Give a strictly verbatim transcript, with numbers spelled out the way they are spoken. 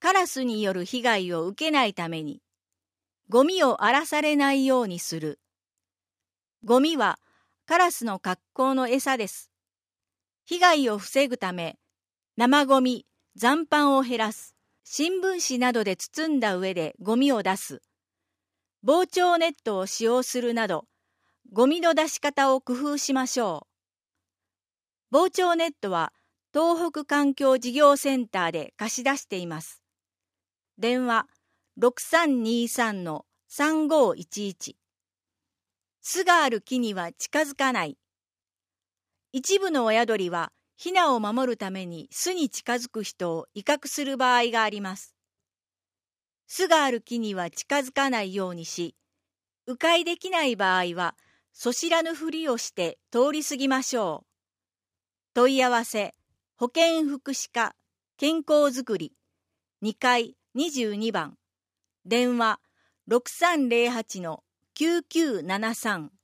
カラスによる被害を受けないために、ゴミを荒らされないようにする。ゴミはカラスの格好の餌です。被害を防ぐため、生ゴミ、残飯を減らす。新聞紙などで包んだ上でゴミを出す。防鳥ネットを使用するなど、ゴミの出し方を工夫しましょう。防鳥ネットは東北環境事業センターで貸し出しています。電話 ろくさんにさんのさんごいちいち。巣がある木には近づかない。一部の親鳥はヒナを守るために巣に近づく人を威嚇する場合があります。巣がある木には近づかないようにし、迂回できない場合は、そしらぬふりをして通り過ぎましょう。問い合わせ、保健福祉課、健康づくり、にかいにじゅうにばん、電話ろくさんぜろはちのきゅうきゅうななさん。